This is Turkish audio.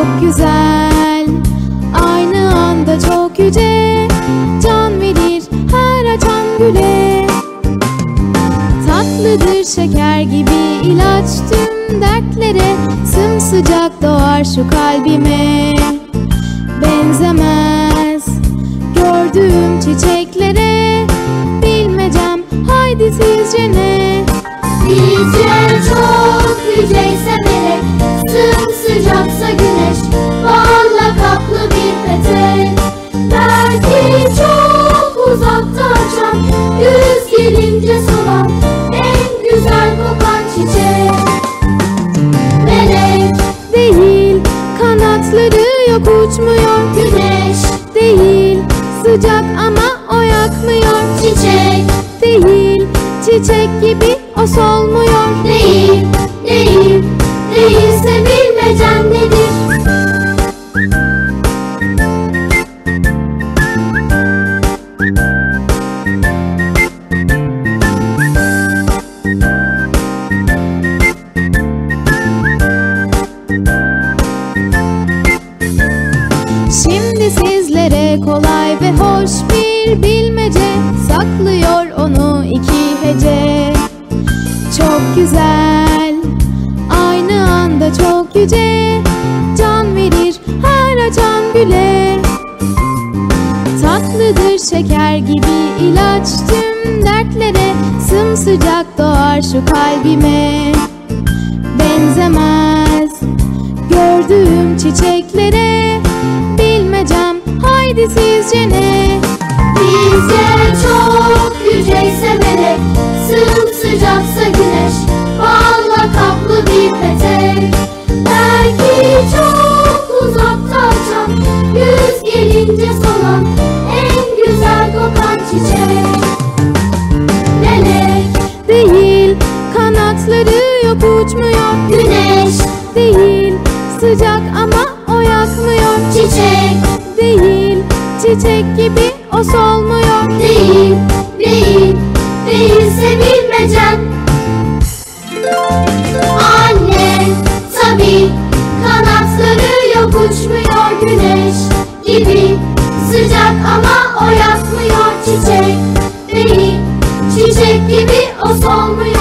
çok güzel, aynı anda çok yüce, can verir her açan güle. Tatlıdır şeker gibi ilaç tüm dertlere, sımsıcak doğar şu kalbime. Benzemez gördüğüm çiçeklere, bilmecem haydi sizce ne? Bizce çok yüceyse melek, sımsıcaksa güneş, balla kaplı bir petek. Belki çok uzakta açan, güz gelince solan, en güzel kokan çiçek. Melek Değil, kanatları yok uçmuyor. güneş Değil, sıcak ama o yakmıyor. çiçek Değil, çiçek gibi o solmuyor. değil, değil, değilse bilmecen nedir? Şimdi sizlere kolay ve hoş bir bilmece, saklıyor onu iki hece. Çok güzel, aynı anda çok yüce, can verir her açan güle. Tatlıdır şeker gibi ilaç tüm dertlere, sımsıcak doğar şu kalbime. Benzemez gördüğüm çiçeklere, bilmecem haydi sizce ne? Bizce çok yüceyse melek, sımsıcaksa güneş, balla kaplı bir petek. Belki çok uzakta açan, güz gelince solan, en güzel kokan çiçek. Melek Değil, kanatları yok uçmuyor. güneş Değil, sıcak ama o yakmıyor. çiçek Değil, çiçek gibi o solmuyor. değil, değil, değilse bilmecen. Anne tabii, kanatları yok uçmuyor güneş gibi, sıcak ama o yakmıyor. Çiçek değil, çiçek gibi o solmuyor.